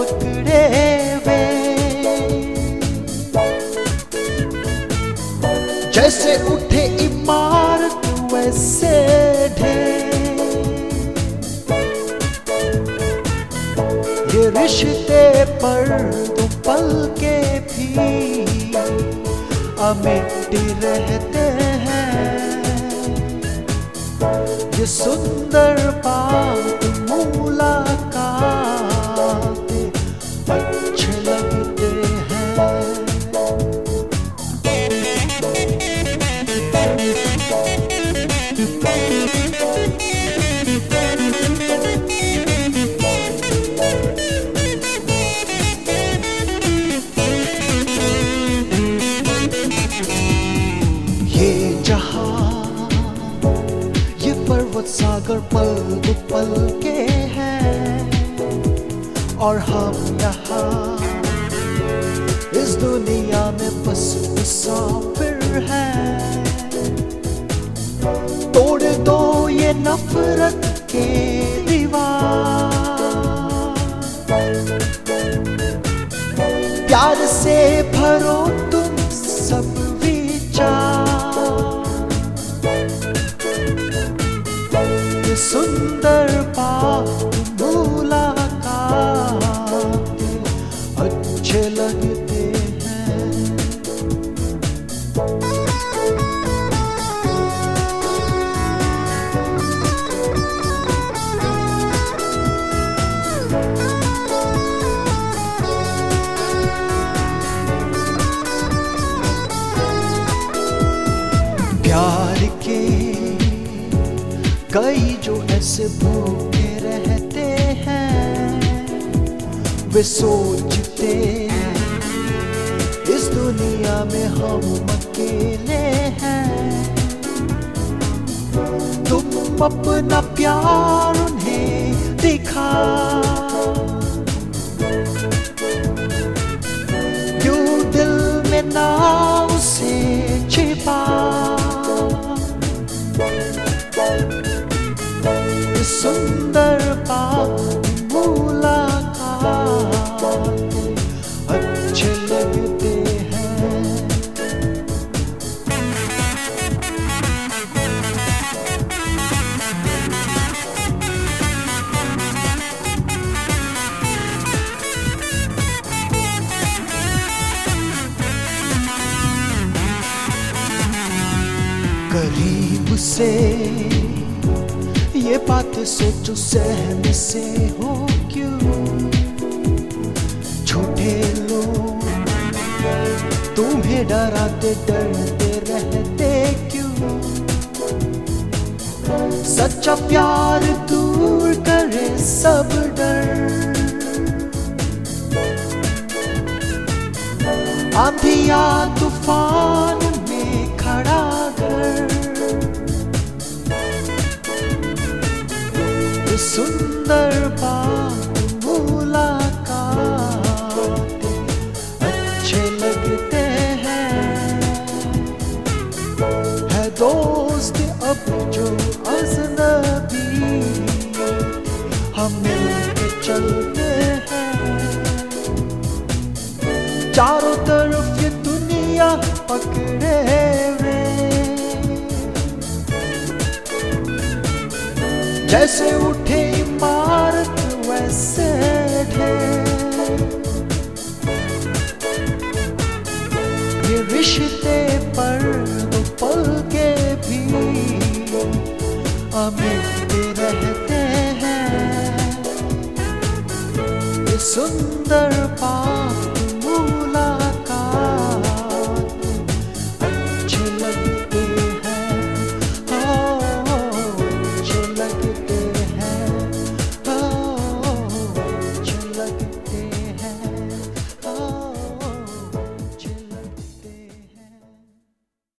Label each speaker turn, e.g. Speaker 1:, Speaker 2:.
Speaker 1: पकड़े वे, जैसे उठे इमारत वैसे ढेर। ये रिश्ते पर दो पल के भी अमिट रहते हैं। ये सुंदर बात मुलाकात अच्छे लगते हैं। ये जहां, ये पर्वत सागर पल दो पल के हैं, और हम यहाँ इस दुनिया में बस मुसाफिर हैं। तोड़ दो ये नफरत के दीवार, प्यार से भरो तुम सब विचार। ये सुंदर बात मुलाकात अच्छे लगते हैं। प्यार के कई जो ऐसे भूखे रहते हैं, वे सोचते इस दुनिया में हम अकेले हैं। तुम अपना प्यार उन्हें दिखा, क्यों दिल में ना उसे छिपा। सुंदर बात मुलाकात अच्छे लगते हैं। करीब से ये बात सोचो सहने से हो क्यों, झूठे लोग तुम्हें डराते डरते रहते क्यों। सच्चा प्यार दूर करे सब डर, आंधिया तूफान में खड़ा घर। सुंदर बात मुलाकात अच्छे लगते हैं। है दोस्त अब जो अजनबी, हम मिलके चलते हैं। चारों तरफ ये दुनिया पकड़े वे, जैसे उठे इमारत वैसे ढेर। ये रिश्ते पर दो पल के भी अमिट रहते हैं। ये सुंदर बात